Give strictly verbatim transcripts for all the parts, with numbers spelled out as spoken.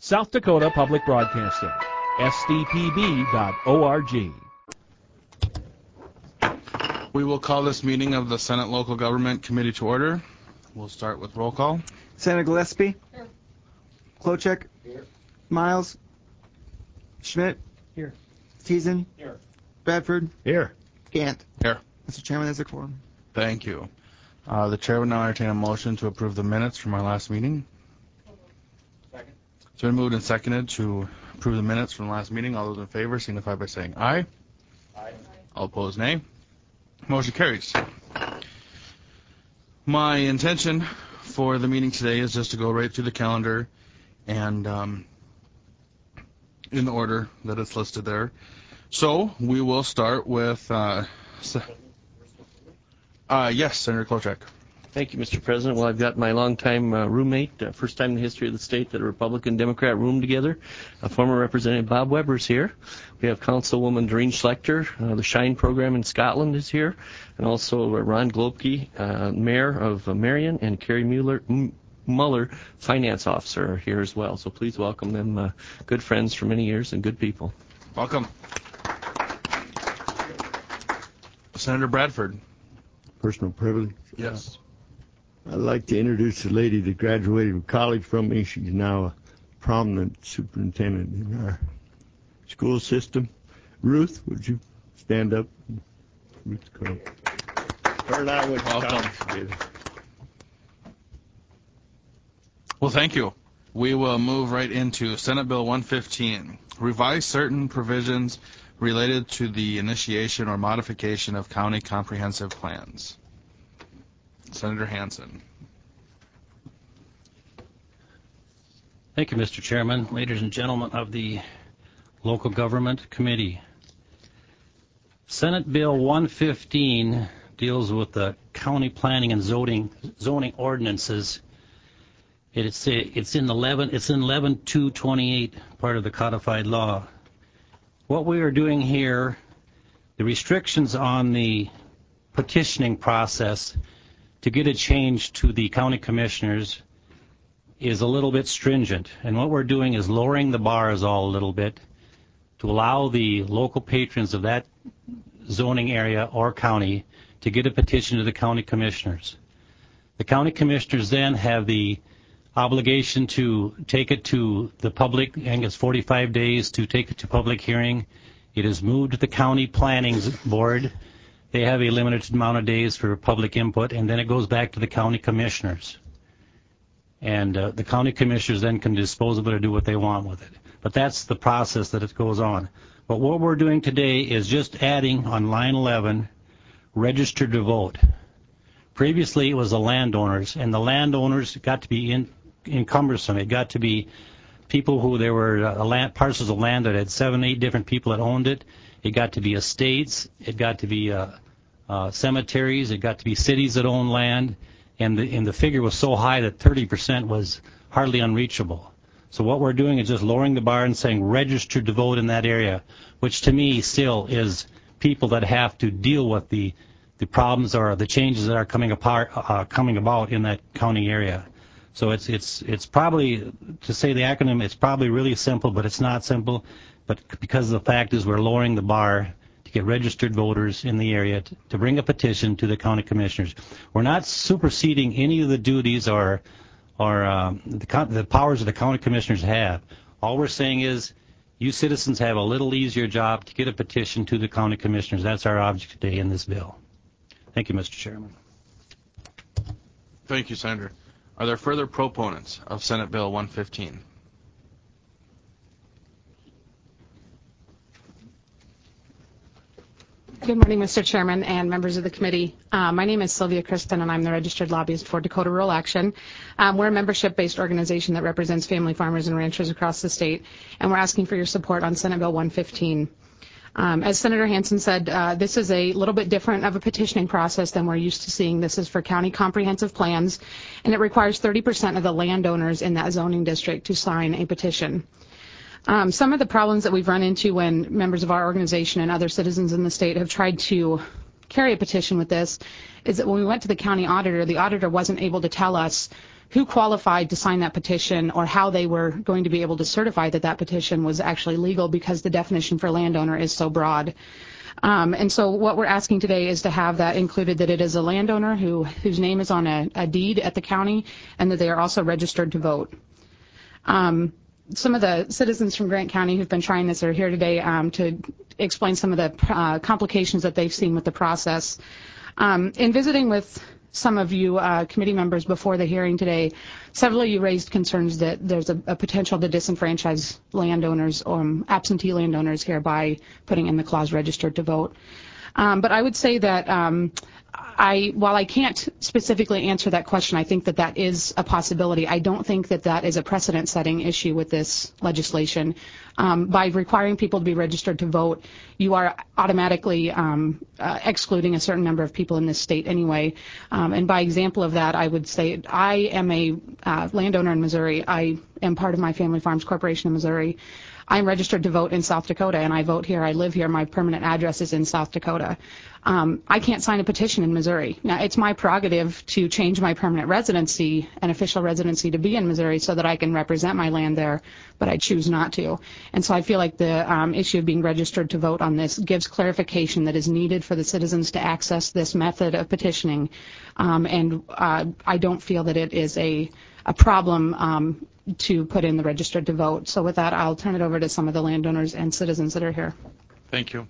South Dakota Public Broadcasting, S D P B dot org. We will call this meeting of the Senate Local Government Committee to order. We'll start with roll call. Senator Gillespie? Here. Klochek? Here. Miles? Schmidt? Here. Teason? Here. Bradford? Here. Gant? Here. Mister Chairman, there's a quorum. Thank you. Uh, the chair would now entertain a motion to approve the minutes from our last meeting. Second. It's been moved and seconded to approve the minutes from the last meeting. All those in favor signify by saying aye. Aye. All opposed, nay. Motion carries. My intention for the meeting today is just to go right through the calendar and um, in the order that it's listed there. So we will start with, uh, uh, yes, Senator Klochek. Thank you, Mister President. Well, I've got my longtime uh, roommate, uh, first time in the history of the state that a Republican Democrat roomed together. Uh, former Representative Bob Weber's here. We have Councilwoman Doreen Schlechter. Uh, the SHINE program in Scotland is here. And also uh, Ron Globke, uh, Mayor of uh, Marion, and Carrie Mueller, M- Muller, Finance Officer, are here as well. So please welcome them. Uh, good friends for many years and good people. Welcome. Senator Bradford. Personal privilege. Yes. I'd like to introduce a lady that graduated from college from me. She's now a prominent superintendent in our school system. Ruth, would you stand up? Ruth Crow. Her and I went to college together. Well, thank you. We will move right into Senate Bill one fifteen, revise certain provisions related to the initiation or modification of county comprehensive plans. Senator Hansen. Thank you, Mister Chairman, ladies and gentlemen of the Local Government Committee. Senate Bill one fifteen deals with the county planning and zoning zoning ordinances. It's it's in eleven it's in eleven two twenty-eight, part of the codified law. What we are doing here, the restrictions on the petitioning process to get a change to the county commissioners is a little bit stringent. And what we're doing is lowering the bars all a little bit to allow the local patrons of that zoning area or county to get a petition to the county commissioners. The county commissioners then have the obligation to take it to the public. I think it's forty-five days to take it to public hearing. It is moved to the county planning board. They have a limited amount of days for public input, and then it goes back to the county commissioners. And uh, the county commissioners then can dispose of it or do what they want with it. But that's the process that it goes on. But what we're doing today is just adding on line eleven, registered to vote. Previously, it was the landowners, and the landowners got to be in, encumbersome. It got to be people who there were uh, land, parcels of land that had seven, eight different people that owned it. It got to be estates. It got to be uh, uh, cemeteries. It got to be cities that owned land. And the, and the figure was so high that thirty percent was hardly unreachable. So what we're doing is just lowering the bar and saying registered to vote in that area, which to me still is people that have to deal with the the problems or the changes that are coming apart, uh, coming about in that county area. So it's it's it's probably, to say the acronym, it's probably really simple, but it's not simple. But because the fact is we're lowering the bar to get registered voters in the area to, to bring a petition to the county commissioners. We're not superseding any of the duties or or um, the, the powers that the county commissioners have. All we're saying is you citizens have a little easier job to get a petition to the county commissioners. That's our object today in this bill. Thank you, Mister Chairman. Thank you, Senator. Are there further proponents of Senate Bill one fifteen? Good morning, Mister Chairman and members of the committee. Uh, my name is Sylvia Kristen, and I'm the registered lobbyist for Dakota Rural Action. Um, we're a membership-based organization that represents family farmers and ranchers across the state, and we're asking for your support on Senate Bill one fifteen. Um, as Senator Hansen said, uh, this is a little bit different of a petitioning process than we're used to seeing. This is for county comprehensive plans, and it requires thirty percent of the landowners in that zoning district to sign a petition. Um, some of the problems that we've run into when members of our organization and other citizens in the state have tried to carry a petition with this is that when we went to the county auditor, the auditor wasn't able to tell us who qualified to sign that petition or how they were going to be able to certify that that petition was actually legal, because the definition for landowner is so broad. Um, and so what we're asking today is to have that included, that it is a landowner who whose name is on a, a deed at the county, and that they are also registered to vote. Um, some of the citizens from Grant County who've been trying this are here today um, to explain some of the uh, complications that they've seen with the process. Um, in visiting with some of you uh, committee members before the hearing today, several of you raised concerns that there's a, a potential to disenfranchise landowners, or um, absentee landowners here, by putting in the clause registered to vote. Um, but I would say that um, I, while I can't specifically answer that question, I think that that is a possibility. I don't think that that is a precedent-setting issue with this legislation. Um, by requiring people to be registered to vote, you are automatically um, uh, excluding a certain number of people in this state anyway. Um, and by example of that, I would say I am a uh, landowner in Missouri. I am part of my Family Farms Corporation in Missouri. I'm registered to vote in South Dakota, and I vote here. I live here. My permanent address is in South Dakota. Um, I can't sign a petition in Missouri. Now, it's my prerogative to change my permanent residency, an official residency, to be in Missouri so that I can represent my land there, but I choose not to. And so I feel like the um, issue of being registered to vote on this gives clarification that is needed for the citizens to access this method of petitioning. Um, and uh, I don't feel that it is a, a problem um, to put in the registered to vote. So with that, I'll turn it over to some of the landowners and citizens that are here. Thank you.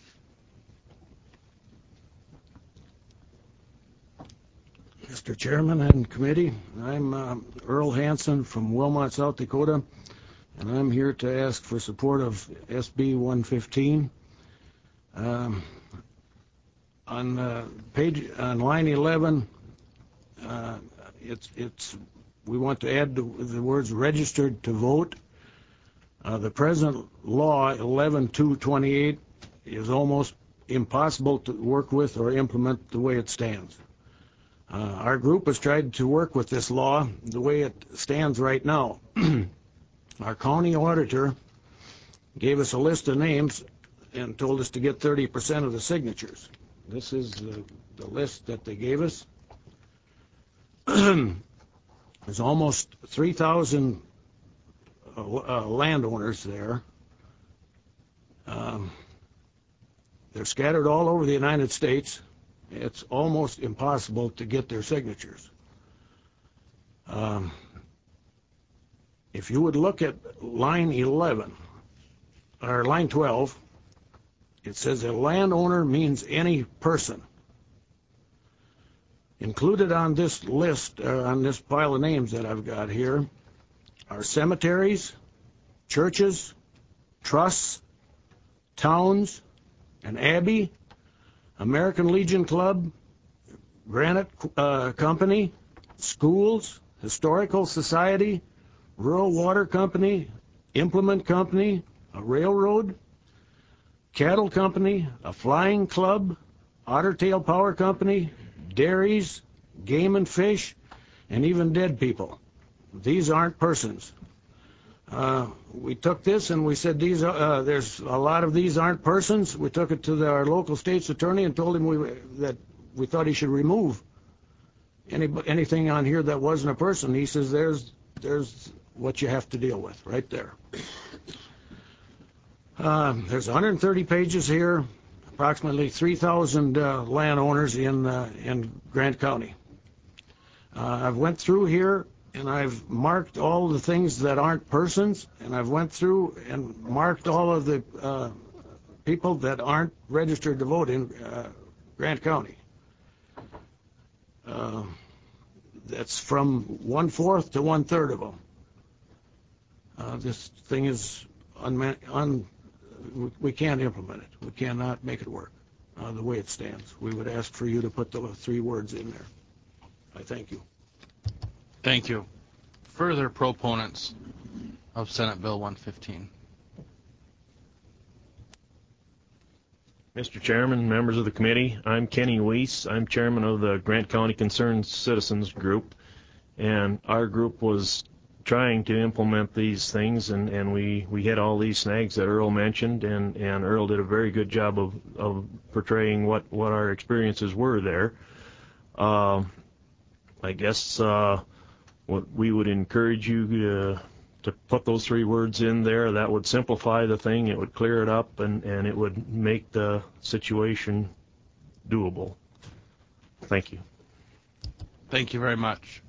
Mister Chairman and committee, I'm uh, Earl Hansen from Wilmot, South Dakota, and I'm here to ask for support of S B one fifteen. Um, on uh, page on line eleven, uh, it's it's we want to add the, the words registered to vote. Uh, the present law eleven two twenty-eight is almost impossible to work with or implement the way it stands. Uh, our group has tried to work with this law the way it stands right now. Our county auditor gave us a list of names and told us to get thirty percent of the signatures. This is the, the list that they gave us. There's almost three thousand uh, uh, landowners there. Um, they're scattered all over the United States. It's almost impossible to get their signatures. Um, if you would look at line eleven, or line twelve, it says a landowner means any person. Included on this list, uh, on this pile of names that I've got here, are cemeteries, churches, trusts, towns, an abbey, American Legion Club, Granite uh, Company, schools, historical society, rural water company, implement company, a railroad, cattle company, a flying club, otter tail power company, dairies, game and fish, and even dead people. These aren't persons. Uh, we took this and we said these are, uh, there's a lot of these aren't persons. We took it to the, our local state's attorney and told him we, that we thought he should remove any, anything on here that wasn't a person. He says there's there's what you have to deal with right there. Uh, there's one hundred thirty pages here, approximately three thousand uh, landowners in uh, in Grant County. Uh, I've went through here and I've marked all the things that aren't persons, and I've went through and marked all of the uh, people that aren't registered to vote in uh, Grant County. Uh, that's from one-fourth to one-third of them. Uh, this thing is unman un we can't implement it. We cannot make it work uh, the way it stands. We would ask for you to put the three words in there. I thank you. Thank you. Further proponents of Senate Bill one fifteen. Mister Chairman, members of the committee, I'm Kenny Weiss. I'm chairman of the Grant County Concerned Citizens Group, and our group was trying to implement these things, and, and we, we hit all these snags that Earl mentioned, and, and Earl did a very good job of, of portraying what, what our experiences were there. Uh, I guess uh, what we would encourage you to, to put those three words in there. That would simplify the thing. It would clear it up, and, and it would make the situation doable. Thank you. Thank you very much.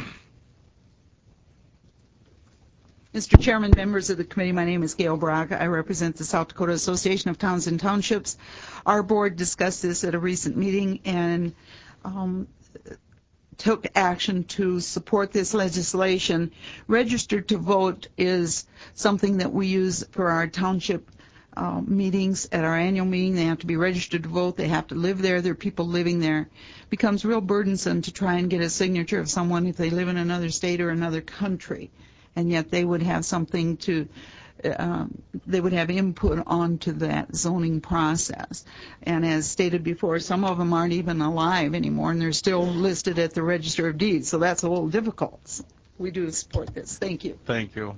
Mister Chairman, members of the committee, my name is Gail Brock. I represent the South Dakota Association of Towns and Townships. Our board discussed this at a recent meeting and um, took action to support this legislation. Registered to vote is something that we use for our township uh, meetings. At our annual meeting, they have to be registered to vote. They have to live there. There are people living there. It becomes real burdensome to try and get a signature of someone if they live in another state or another country. And yet they would have something to, um, they would have input onto that zoning process. And as stated before, some of them aren't even alive anymore, and they're still listed at the Register of Deeds, so that's a little difficult. We do support this. Thank you. Thank you.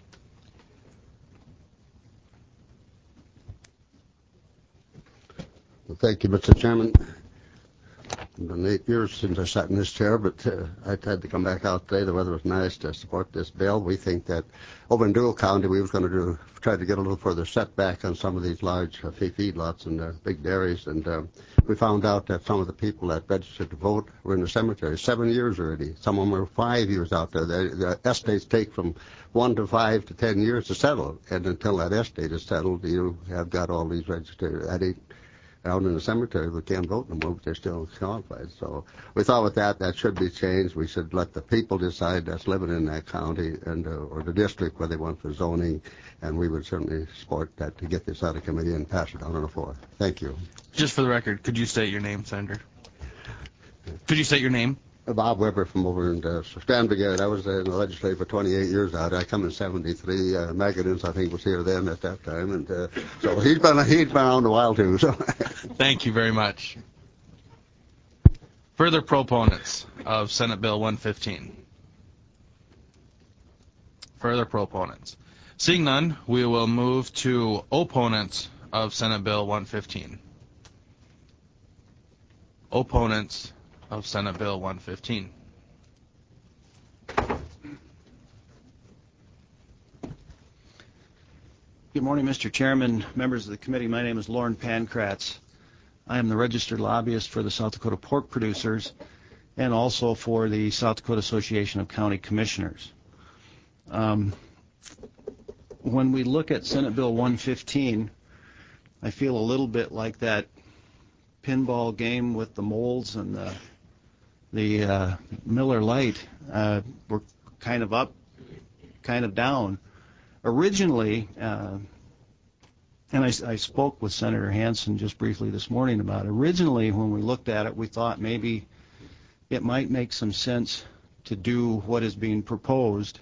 Well, thank you, Mister Chairman. It's been eight years since I sat in this chair, but uh, I had to come back out today. The weather was nice to support this bill. We think that over in Dual County, we was going to do try to get a little further setback on some of these large uh, feedlots and uh, big dairies. And uh, we found out that some of the people that registered to vote were in the cemetery seven years already. Some of them were five years out there. The, the estates take from one to five to ten years to settle. And until that estate is settled, you have got all these registered at eight. Out in the cemetery, we can't vote no more, but they're still qualified. So we thought with that, that should be changed. We should let the people decide that's living in that county and uh, or the district where they want for zoning, and we would certainly support that to get this out of committee and pass it on on the floor. Thank you. Just for the record, could you state your name, Senator? Could you state your name? Bob Weber from over in uh, Stanbridge. I was in the legislature for twenty-eight years out. I come in seventy-three. Uh, Magadins, I think, was here then at that time, and uh, so he's been he's been around a while too. So thank you very much. Further proponents of Senate Bill one fifteen. Further proponents. Seeing none, we will move to opponents of Senate Bill one fifteen. Opponents of Senate Bill one fifteen. Good morning, Mister Chairman, members of the committee. My name is Lauren Pankratz. I am the registered lobbyist for the South Dakota Pork Producers and also for the South Dakota Association of County Commissioners. Um, when we look at Senate Bill one fifteen, I feel a little bit like that pinball game with the molds and the the uh, Miller Lite. Uh, we're kind of up, kind of down. Originally, uh, and I, I spoke with Senator Hansen just briefly this morning about it. Originally, when we looked at it, we thought maybe it might make some sense to do what is being proposed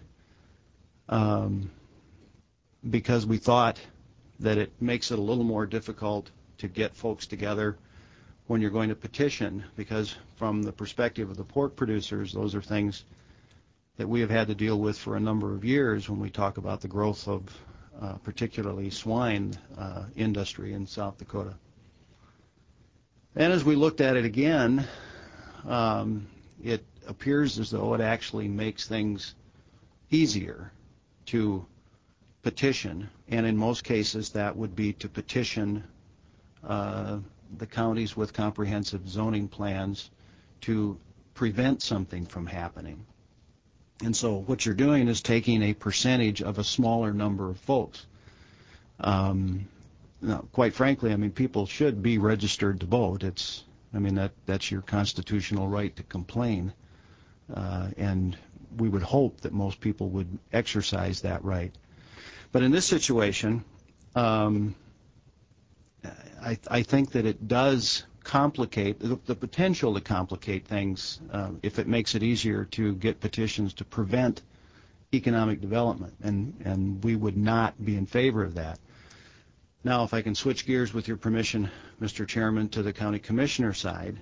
um, because we thought that it makes it a little more difficult to get folks together when you're going to petition, because from the perspective of the pork producers, those are things that we have had to deal with for a number of years when we talk about the growth of uh, particularly swine uh, industry in South Dakota. And as we looked at it again, um, it appears as though it actually makes things easier to petition, and in most cases that would be to petition uh, the counties with comprehensive zoning plans to prevent something from happening. And so what you're doing is taking a percentage of a smaller number of folks. Um, now, quite frankly, I mean, people should be registered to vote. It's, I mean, that that's your constitutional right to complain, uh, and we would hope that most people would exercise that right. But in this situation, um, I, I think that it does complicate, the, the potential to complicate things uh, if it makes it easier to get petitions to prevent economic development, and, and we would not be in favor of that. Now, if I can switch gears with your permission, Mister Chairman, to the county commissioner side,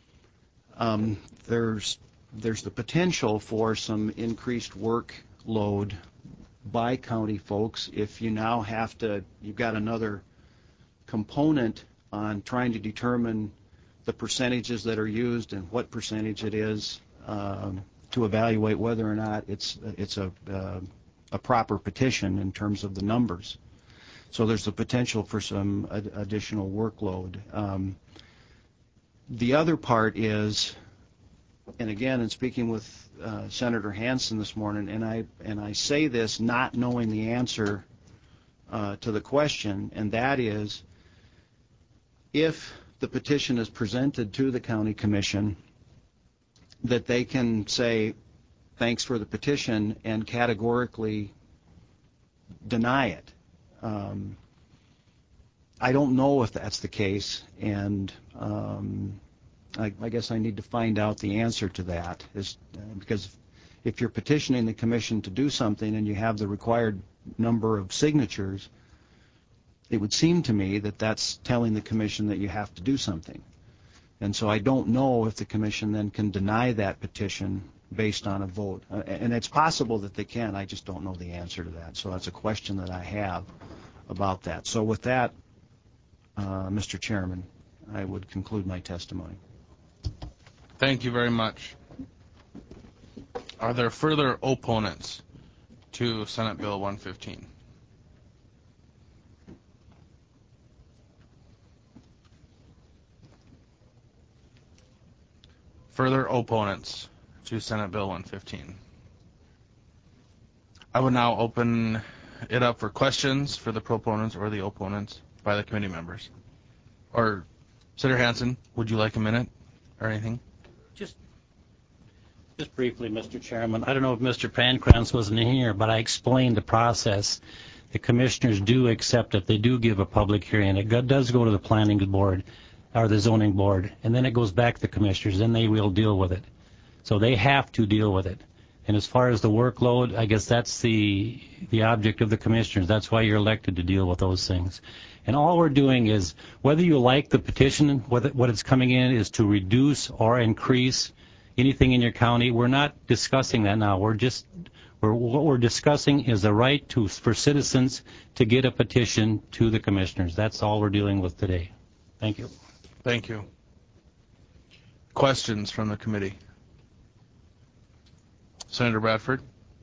um, there's, there's the potential for some increased workload by county folks if you now have to, you've got another component on trying to determine the percentages that are used and what percentage it is um, to evaluate whether or not it's it's a uh, a proper petition in terms of the numbers. So there's the potential for some ad- additional workload. Um, the other part is, and again, in speaking with uh, Senator Hansen this morning, and I and I say this not knowing the answer uh, to the question, and that is, if the petition is presented to the county commission, that they can say, thanks for the petition, and categorically deny it. Um, I don't know if that's the case, and um, I, I guess I need to find out the answer to that, is, uh, because if you're petitioning the commission to do something and you have the required number of signatures, it would seem to me that that's telling the commission that you have to do something. And so I don't know if the commission then can deny that petition based on a vote. Uh, and it's possible that they can. I just don't know the answer to that. So that's a question that I have about that. So with that, uh, Mister Chairman, I would conclude my testimony. Thank you very much. Are there further opponents to Senate Bill one fifteen? Further opponents to Senate Bill one fifteen? I would now open it up for questions for the proponents or the opponents by the committee members. Or, Senator Hansen, would you like a minute or anything? Just just briefly, Mister Chairman, I don't know if Mister Pankratz wasn't here, but I explained the process. The commissioners do accept it. They do give a public hearing. It go, does go to the planning board or the zoning board, and then it goes back to the commissioners, and they will deal with it. So they have to deal with it. And as far as the workload, I guess that's the the object of the commissioners. That's why you're elected, to deal with those things. And all we're doing is, whether you like the petition, whether what it's coming in is to reduce or increase anything in your county, we're not discussing that now. We're just we're, what we're discussing is the right to for citizens to get a petition to the commissioners. That's all we're dealing with today. Thank you. Thank you. Questions from the committee? Senator Bradford?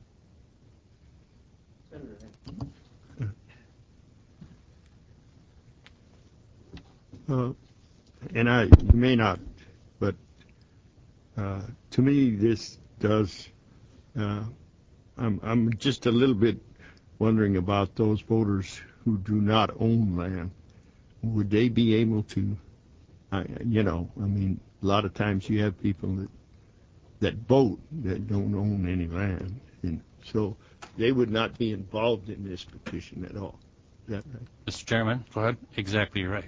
Uh, and I you may not, but uh, to me this does. Uh, I'm I'm just a little bit wondering about those voters who do not own land. Would they be able to? Uh, you know, I mean, a lot of times you have people that that vote that don't own any land, and so they would not be involved in this petition at all. Is that right? Mister Chairman? Go ahead. Exactly right.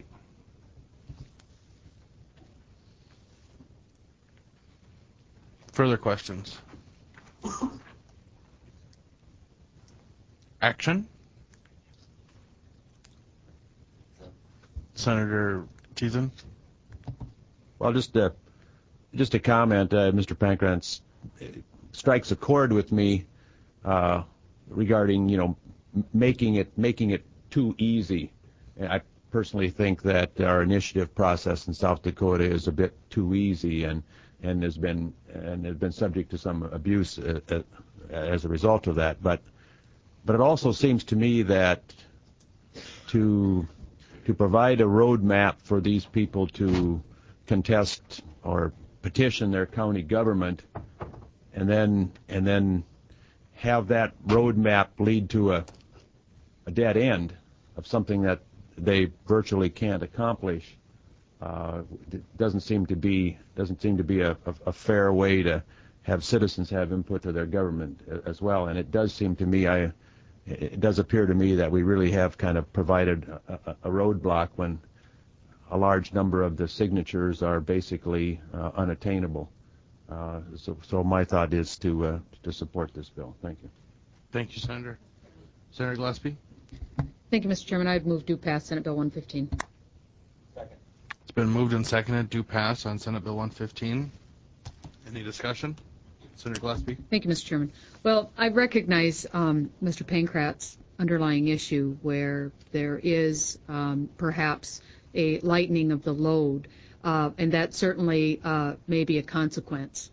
Further questions? Action? Senator Teason? Well, just a, just a comment, uh, Mister Pankratz strikes a chord with me uh, regarding, you know, making it making it too easy. And I personally think that our initiative process in South Dakota is a bit too easy, and and has been and has been subject to some abuse uh, uh, as a result of that. But but it also seems to me that to to provide a roadmap for these people to contest or petition their county government, and then and then have that roadmap lead to a, a dead end of something that they virtually can't accomplish. Uh, it doesn't seem to be doesn't seem to be a, a, a fair way to have citizens have input to their government as well. And it does seem to me, I it does appear to me that we really have kind of provided a, a, a roadblock when a large number of the signatures are basically uh, unattainable. Uh, so, so my thought is to uh, to support this bill. Thank you. Thank you, Senator. Senator Gillespie? Thank you, Mister Chairman. I'd move to pass Senate Bill one fifteen. Second. It's been moved and seconded to pass on Senate Bill one fifteen. Any discussion? Senator Gillespie? Thank you, Mister Chairman. Well, I recognize um, Mister Pankratz's underlying issue where there is um, perhaps a lightening of the load, uh, and that certainly uh, may be a consequence.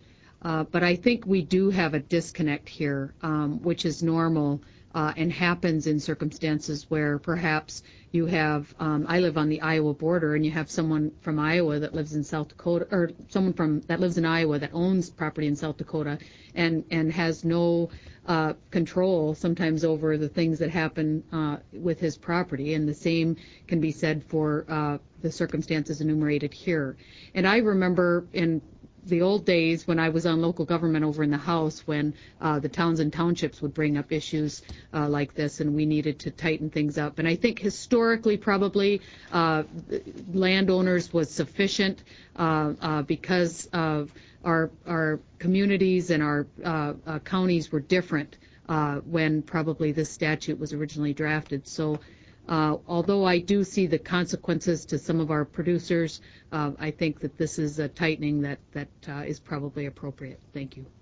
Uh, but I think we do have a disconnect here, um, which is normal uh, and happens in circumstances where perhaps you have, um, I live on the Iowa border, and you have someone from Iowa that lives in South Dakota, or someone from that lives in Iowa that owns property in South Dakota and, and has no uh, control sometimes over the things that happen uh, with his property. And the same can be said for uh, the circumstances enumerated here. And I remember in the old days when I was on local government over in the House, when uh, the towns and townships would bring up issues uh, like this, and we needed to tighten things up. And I think historically, probably uh, landowners was sufficient uh, uh, because of our our communities and our uh, uh, counties were different uh, when probably this statute was originally drafted. So. Uh, although I do see the consequences to some of our producers, uh, I think that this is a tightening that, that uh, is probably appropriate. Thank you.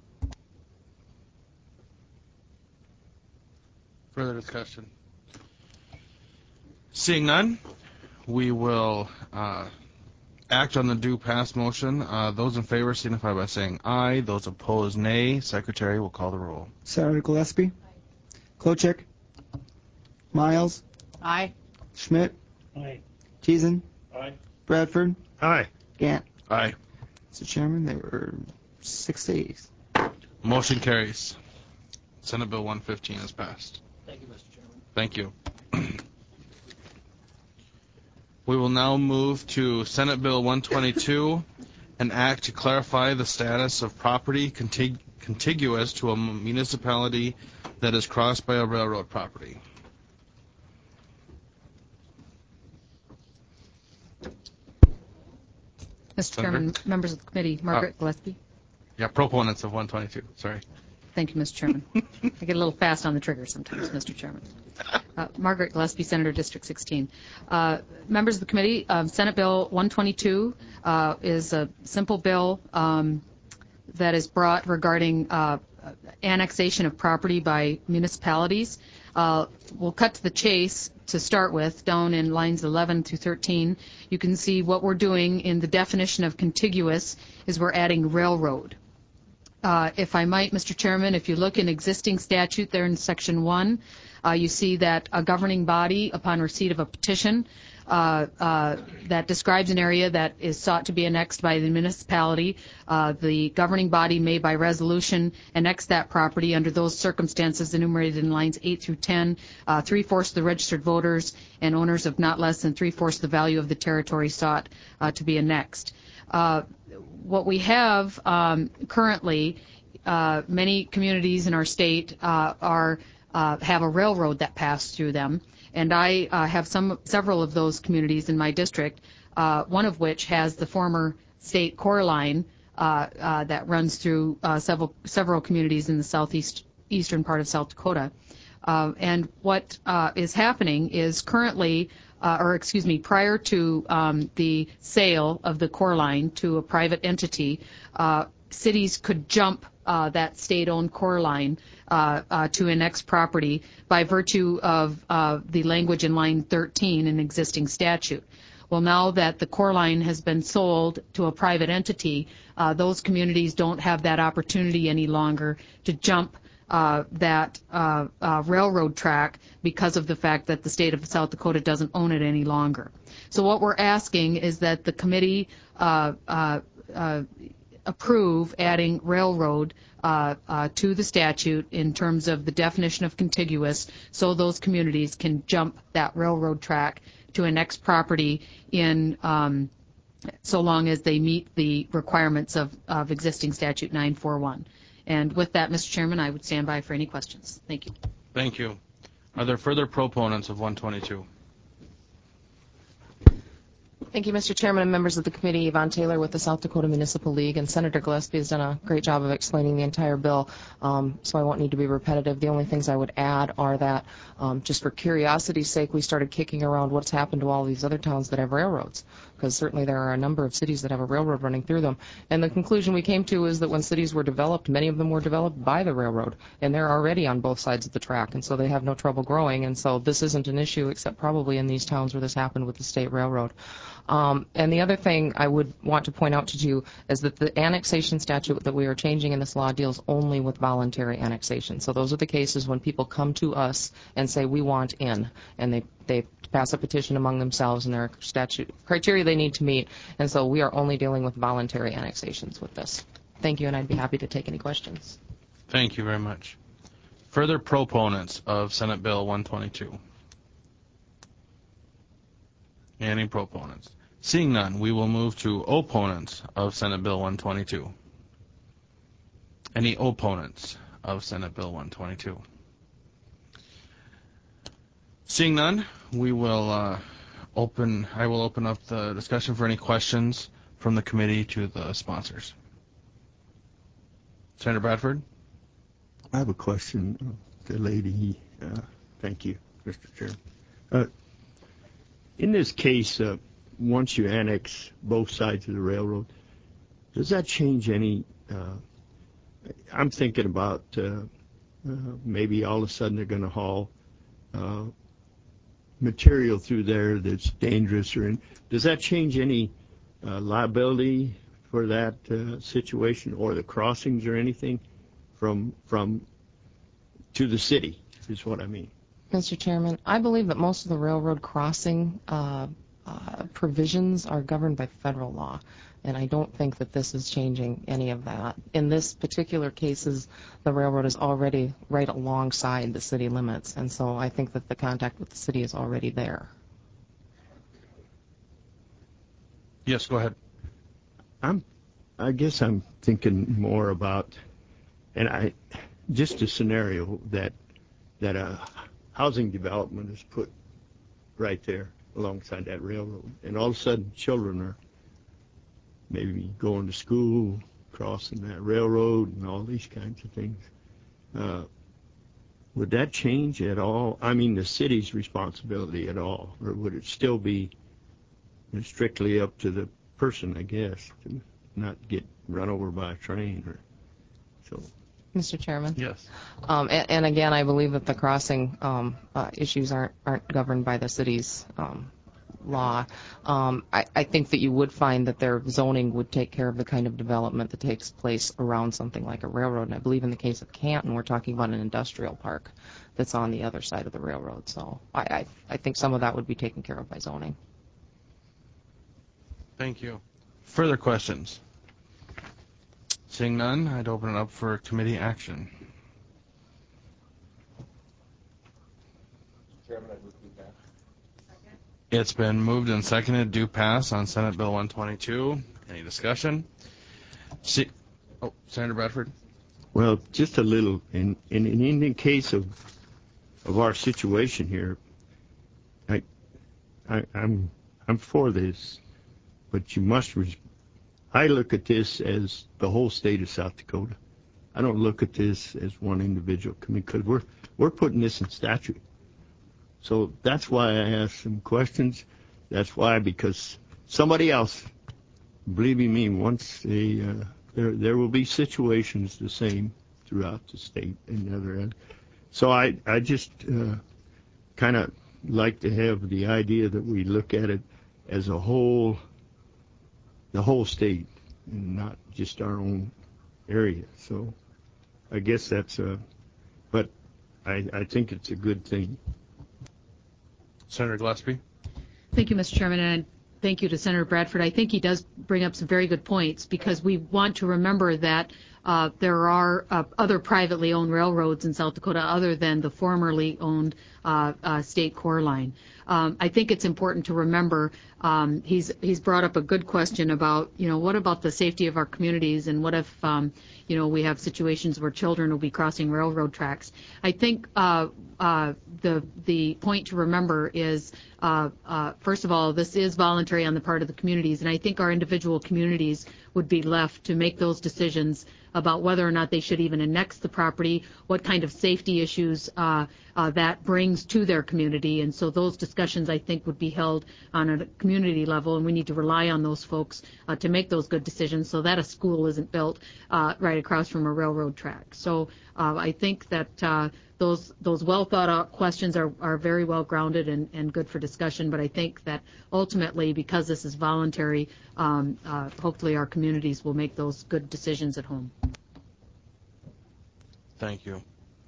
Further discussion? Seeing none, we will uh, act on the due pass motion. Uh, those in favor signify by saying aye. Those opposed, nay. Secretary will call the roll. Senator Gillespie, Klochek, Miles, Aye. Schmidt, Aye. Teason, Aye. Bradford, Aye. Gant. Aye. Mister Chairman, there were six ayes. Motion carries. Senate Bill one fifteen is passed. Thank you, Mister Chairman. Thank you. We will now move to Senate Bill one twenty-two, an act to clarify the status of property contig- contiguous to a municipality that is crossed by a railroad property. Mister Senator? Chairman, members of the committee, Margaret Uh, Gillespie. Yeah, proponents of one twenty-two. Sorry. Thank you, Mister Chairman. I get a little fast on the trigger sometimes, Mister Chairman. Uh, Margaret Gillespie, Senator District sixteen. Uh, members of the committee, uh, Senate Bill one twenty-two uh, is a simple bill um, that is brought regarding uh, annexation of property by municipalities. Uh, we'll cut to the chase to start with. Down in lines eleven through thirteen, you can see what we're doing in the definition of contiguous is we're adding railroad. Uh, if I might, Mister Chairman, if you look in existing statute there in Section one, uh, you see that a governing body, upon receipt of a petition uh, uh, that describes an area that is sought to be annexed by the municipality, uh, the governing body may, by resolution, annex that property under those circumstances enumerated in lines eight through ten, uh, three-fourths of the registered voters and owners of not less than three-fourths the value of the territory sought uh, to be annexed. Uh, what we have um, currently, uh, many communities in our state uh, are uh, have a railroad that passed through them, and I uh, have some several of those communities in my district. Uh, one of which has the former state core line uh, uh, that runs through uh, several several communities in the southeast eastern part of South Dakota. Uh, and what uh, is happening is currently. Uh, or excuse me, prior to um, the sale of the core line to a private entity, uh, cities could jump uh, that state-owned core line uh, uh, to annex property by virtue of uh, the language in line thirteen in existing statute. Well, now that the core line has been sold to a private entity, uh, those communities don't have that opportunity any longer to jump Uh, that uh, uh, railroad track because of the fact that the state of South Dakota doesn't own it any longer. So what we're asking is that the committee uh, uh, uh, approve adding railroad uh, uh, to the statute in terms of the definition of contiguous, so those communities can jump that railroad track to annex property in um, so long as they meet the requirements of, of existing statute nine forty-one. And with that, Mister Chairman, I would stand by for any questions. Thank you. Thank you. Are there further proponents of one twenty-two? Thank you, Mister Chairman and members of the committee. Yvonne Taylor with the South Dakota Municipal League, and Senator Gillespie has done a great job of explaining the entire bill, um, so I won't need to be repetitive. The only things I would add are that, um, just for curiosity's sake, we started kicking around what's happened to all these other towns that have railroads, because certainly there are a number of cities that have a railroad running through them. And the conclusion we came to is that when cities were developed, many of them were developed by the railroad, and they're already on both sides of the track, and so they have no trouble growing. And so this isn't an issue, except probably in these towns where this happened with the state railroad. Um, and the other thing I would want to point out to you is that the annexation statute that we are changing in this law deals only with voluntary annexation. So those are the cases when people come to us and say, we want in, and they, they pass a petition among themselves, and there are statute criteria they need to meet. And so we are only dealing with voluntary annexations with this. Thank you, and I'd be happy to take any questions. Thank you very much. Further proponents of Senate Bill one twenty-two? Any proponents? Seeing none, we will move to opponents of Senate Bill one twenty-two. Any opponents of Senate Bill one twenty-two? Seeing none, we will uh, open. I will open up the discussion for any questions from the committee to the sponsors. Senator Bradford? I have a question of the lady. Uh, thank you, Mister Chairman. Uh, in this case, uh, once you annex both sides of the railroad, does that change any? Uh, I'm thinking about uh, uh, maybe all of a sudden they're going to haul uh, material through there that's dangerous, or in, does that change any uh, liability for that uh, situation, or the crossings or anything from from to the city? Is what I mean. Mister Chairman, I believe that most of the railroad crossing uh, uh, provisions are governed by federal law, and I don't think that this is changing any of that. In this particular cases, the railroad is already right alongside the city limits, and so I think that the contact with the city is already there. Yes, go ahead. I'm, I guess I'm thinking more about, and I, just a scenario that that a housing development is put right there alongside that railroad, and all of a sudden children are maybe going to school, crossing that railroad, and all these kinds of things. Uh, would that change at all? I mean, the city's responsibility at all, or would it still be strictly up to the person, I guess, to not get run over by a train or so? Mister Chairman? Yes. Um, and, and again, I believe that the crossing um, uh, issues aren't aren't governed by the city's um, law. Um, I, I think that you would find that their zoning would take care of the kind of development that takes place around something like a railroad. And I believe in the case of Canton, we're talking about an industrial park that's on the other side of the railroad. So I, I, I think some of that would be taken care of by zoning. Thank you. Further questions? Seeing none, I'd open it up for committee action. Chairman, I move to pass. It's been moved and seconded to pass on Senate Bill one twenty-two. Any discussion? See, oh, Senator Bradford. Well, just a little. In in, in the case of of our situation here, I, I I'm I'm for this, but you must. Res- I look at this as the whole state of South Dakota. I don't look at this as one individual because we're we're putting this in statute. So that's why I asked some questions. That's why, because somebody else, believe me, once they, uh, there there will be situations the same throughout the state and the other end. So I I just uh, kind of like to have the idea that we look at it as a whole. The whole state, and not just our own area. So I guess that's a, but I, I think it's a good thing. Senator Gillespie. Thank you, Mister Chairman, and thank you to Senator Bradford. I think he does bring up some very good points, because we want to remember that uh, there are uh, other privately owned railroads in South Dakota other than the formerly owned uh, uh, state core line. Um, I think it's important to remember um, he's he's brought up a good question about, you know, what about the safety of our communities, and what if, um, you know, we have situations where children will be crossing railroad tracks. I think uh, uh, the the point to remember is, uh, uh, first of all, this is voluntary on the part of the communities, and I think our individual communities would be left to make those decisions about whether or not they should even annex the property, what kind of safety issues uh, uh, that brings to their community. And so those discussions, I think, would be held on a community level, and we need to rely on those folks uh, to make those good decisions so that a school isn't built uh, right across from a railroad track. So uh, I think that uh, those those well thought out questions are, are very well grounded and, and good for discussion, but I think that ultimately, because this is voluntary, um, uh, hopefully our communities will make those good decisions at home. Thank you.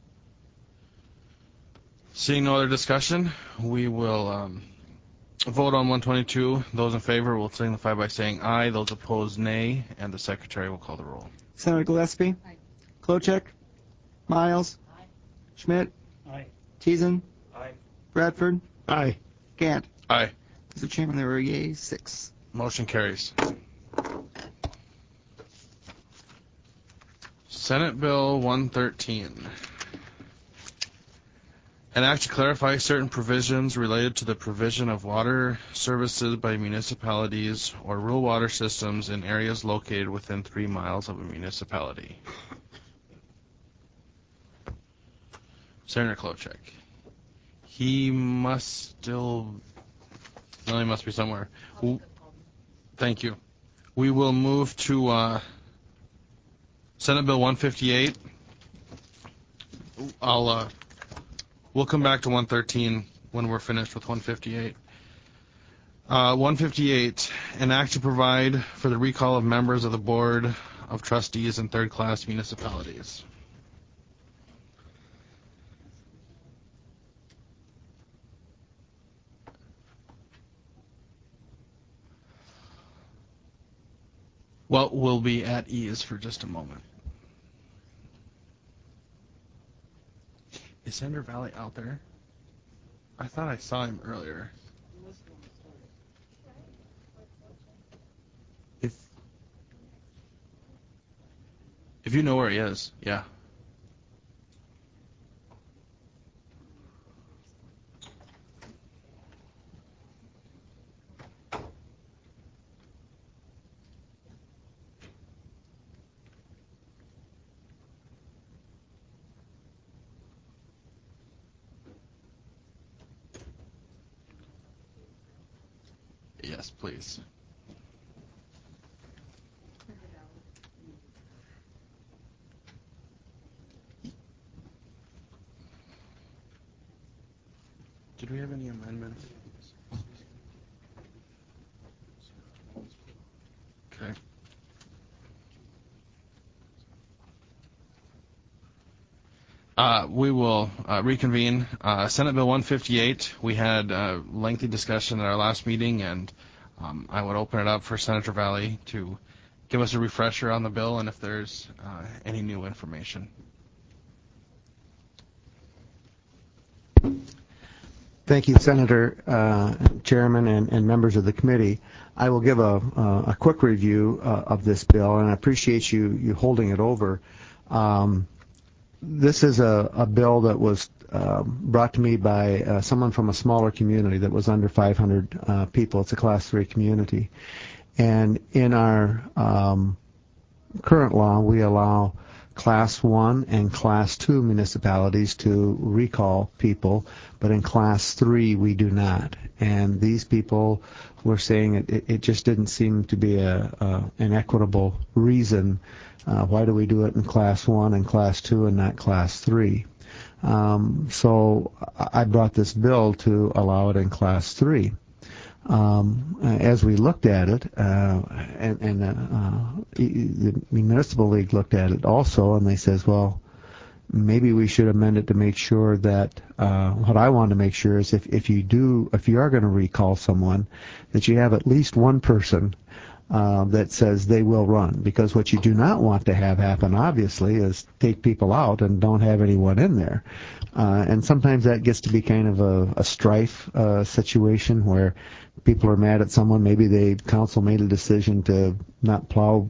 Seeing no other discussion, we will um, vote on one twenty-two. Those in favor will signify by saying aye. Those opposed, nay. And the Secretary will call the roll. Senator Gillespie? Aye. Klochek? Miles? Aye. Schmidt? Aye. Teason? Aye. Bradford? Aye. Gant? Aye. Mister Chairman, there were yeas, six. Motion carries. Senate Bill one thirteen. An act to clarify certain provisions related to the provision of water services by municipalities or rural water systems in areas located within three miles of a municipality. Senator Klochek. He must still... No, he must be somewhere. W- Thank you. We will move to uh, Senate Bill one fifty-eight. I'll... Uh, We'll come back to one thirteen when we're finished with one fifty-eight. Uh, one fifty-eight, an act to provide for the recall of members of the Board of Trustees in third-class municipalities. Well, we'll be at ease for just a moment. Is Senator Valley out there? I thought I saw him earlier. If if you know where he is, yeah. Yes, please. Did we have any amendments? Okay. Uh, we will uh, reconvene. Uh, Senate Bill one fifty-eight, we had a lengthy discussion at our last meeting, and um, I would open it up for Senator Valley to give us a refresher on the bill and if there's uh, any new information. Thank you, Senator, uh, Chairman, and, and members of the committee. I will give a, uh, a quick review uh, of this bill, and I appreciate you, you holding it over. Um, This is a, a bill that was uh, brought to me by uh, someone from a smaller community that was under five hundred uh, people. It's a class three community. And in our um, current law, we allow class one and class two municipalities to recall people, but in class three, we do not. And these people were saying it, it just didn't seem to be a, a, an equitable reason. Uh, why do we do it in class one and class two and not class three? Um, so I brought this bill to allow it in class three. Um, as we looked at it, uh, and, and uh, the municipal league looked at it also, and they says, well, maybe we should amend it to make sure that uh, what I want to make sure is if, if you do, if you are going to recall someone, that you have at least one person Uh, that says they will run, because what you do not want to have happen, obviously, is take people out and don't have anyone in there. Uh, and sometimes that gets to be kind of a, a strife uh, situation where people are mad at someone. Maybe the council made a decision to not plow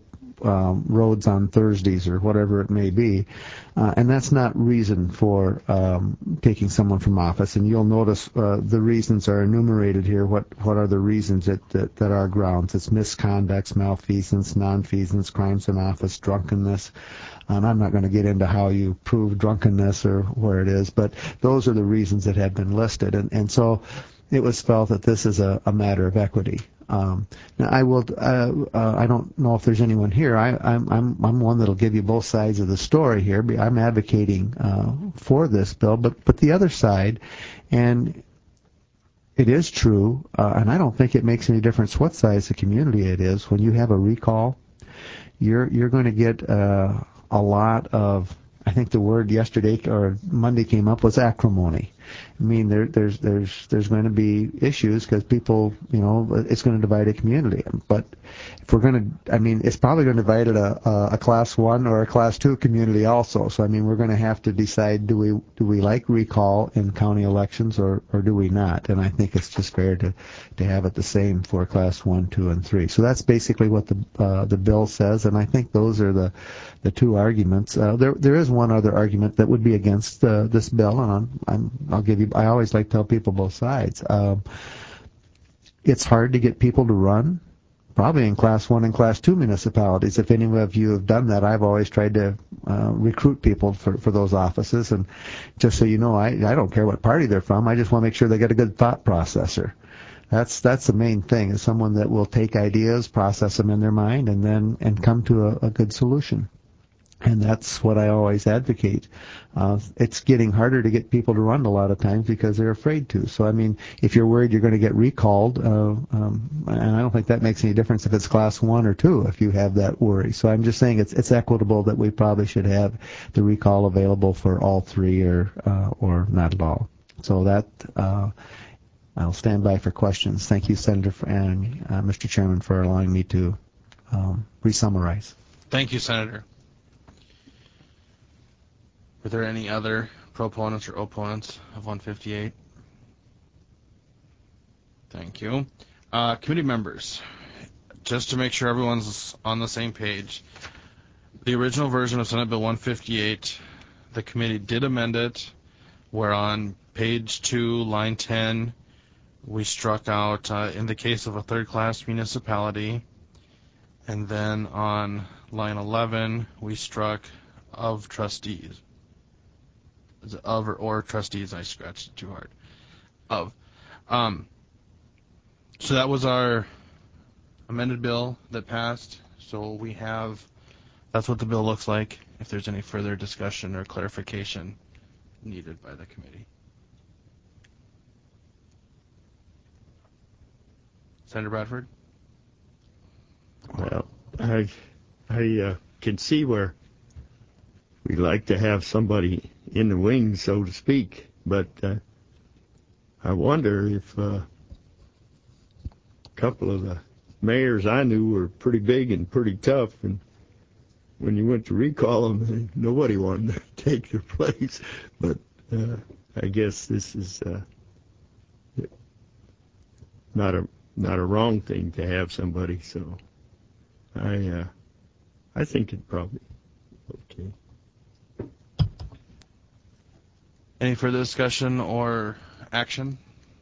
um, roads on Thursdays or whatever it may be. Uh, and that's not reason for um, taking someone from office. And you'll notice uh, the reasons are enumerated here. What what are the reasons that, that, that are grounds? It's misconducts, malfeasance, nonfeasance, crimes in office, drunkenness. And I'm not going to get into how you prove drunkenness or where it is, but those are the reasons that have been listed. And, and so it was felt that this is a, a matter of equity. Um, now I will. Uh, uh, I don't know if there's anyone here. I, I'm, I'm, I'm one that'll give you both sides of the story here. I'm advocating uh, for this bill, but but the other side, and it is true, uh, and I don't think it makes any difference what size the community it is. When you have a recall, you're you're going to get uh, a lot of. I think the word yesterday or Monday came up was acrimony. I mean, there, there's there's there's going to be issues because people, you know, it's going to divide a community. But if we're going to, I mean, it's probably going to divide a, a, a class one or a class two community also. So I mean, we're going to have to decide: do we do we like recall in county elections or, or do we not? And I think it's just fair to to have it the same for class one, two, and three. So that's basically what the uh, the bill says, and I think those are the the two arguments. Uh, there there is one other argument that would be against uh, this bill, and I'm, I'm I'll give you. I always like to tell people both sides. Um, it's hard to get people to run, probably in class one and class two municipalities. If any of you have done that, I've always tried to uh, recruit people for, for those offices. And just so you know, I I don't care what party they're from. I just want to make sure they get a good thought processor. That's that's the main thing, is someone that will take ideas, process them in their mind, and then and come to a, a good solution. And that's what I always advocate. Uh, it's getting harder to get people to run a lot of times because they're afraid to. So, I mean, if you're worried you're going to get recalled, uh, um, and I don't think that makes any difference if it's class one or two, if you have that worry. So I'm just saying it's it's equitable that we probably should have the recall available for all three or uh, or not at all. So that uh, I'll stand by for questions. Thank you, Senator and uh, Mister Chairman, for allowing me to um, re-summarize. Thank you, Senator. Were there any other proponents or opponents of one fifty-eight? Thank you. Uh, committee members, just to make sure everyone's on the same page, the original version of Senate Bill one fifty-eight, the committee did amend it, where on page two, line ten, we struck out, uh, in the case of a third-class municipality, and then on line eleven, we struck of trustees. Of or, or trustees, I scratched it too hard. Of. Um, so that was our amended bill that passed. So we have, that's what the bill looks like. If there's any further discussion or clarification needed by the committee. Senator Bradford? Well, I, I uh, can see where we like to have somebody in the wings, so to speak, but uh, I wonder if uh, a couple of the mayors I knew were pretty big and pretty tough, and when you went to recall them, nobody wanted to take their place. But uh, I guess this is uh, not a not a wrong thing to have somebody. So I uh, I think it probably okay. Any further discussion or action?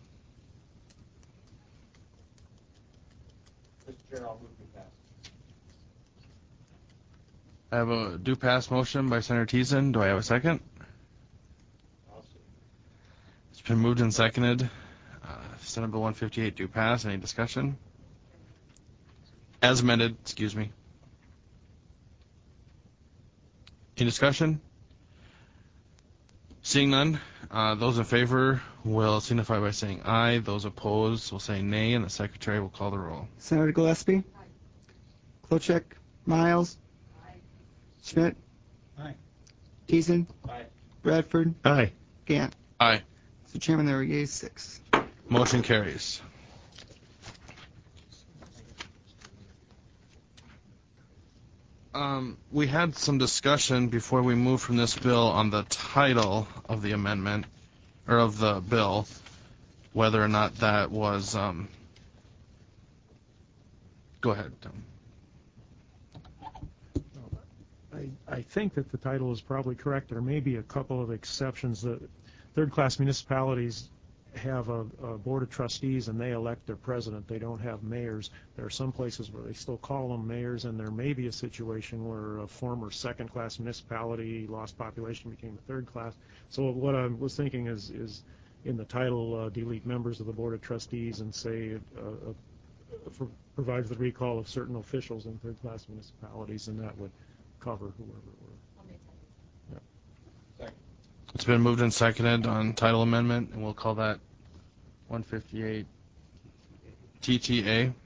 Mister Chair, I'll move to pass. I have a do pass motion by Senator Thiessen. Do I have a second? It's been moved and seconded. Uh, Senate Bill one fifty-eight do pass. Any discussion? As amended, excuse me. Any discussion? Seeing none, uh, those in favor will signify by saying aye. Those opposed will say nay, and the secretary will call the roll. Senator Gillespie? Aye. Klochek? Miles? Aye. Schmidt? Aye. Thiessen? Aye. Bradford? Aye. Gant? Aye. Mister Chairman, there are yeas six. Motion carries. Um, we had some discussion before we moved from this bill on the title of the amendment, or of the bill, whether or not that was, um, go ahead, Tom. I, I think that the title is probably correct. There may be a couple of exceptions. The third-class municipalities have a, a board of trustees, and they elect their president. They don't have mayors. There are some places where they still call them mayors, and there may be a situation where a former second-class municipality lost population, became a third class. So what I was thinking is, is in the title, uh, delete members of the board of trustees and say uh, uh, for, provides the recall of certain officials in third-class municipalities, and that would cover whoever it were. Yeah. It's been moved and seconded on title amendment, and we'll call that one fifty-eight T T A. Do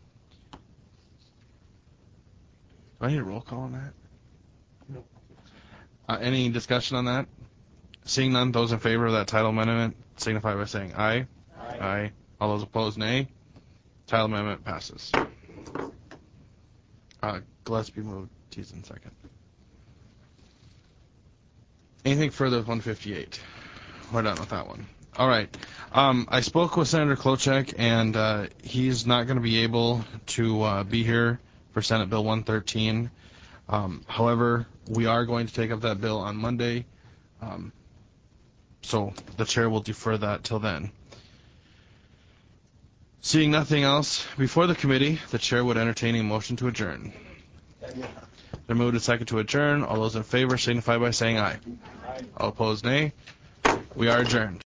I need a roll call on that? No. Uh, any discussion on that? Seeing none, those in favor of that title amendment signify by saying aye. Aye. Aye. All those opposed, nay. Title amendment passes. Uh, Gillespie moved. T's in second. Anything further with one fifty-eight? We're done with that one. All right. Um, I spoke with Senator Klochek, and uh, he's not going to be able to uh, be here for Senate Bill one thirteen. Um, however, we are going to take up that bill on Monday, um, so the chair will defer that till then. Seeing nothing else before the committee, the chair would entertain a motion to adjourn. They're moved and second to adjourn. All those in favor signify by saying aye. Aye. All opposed, nay. We are adjourned.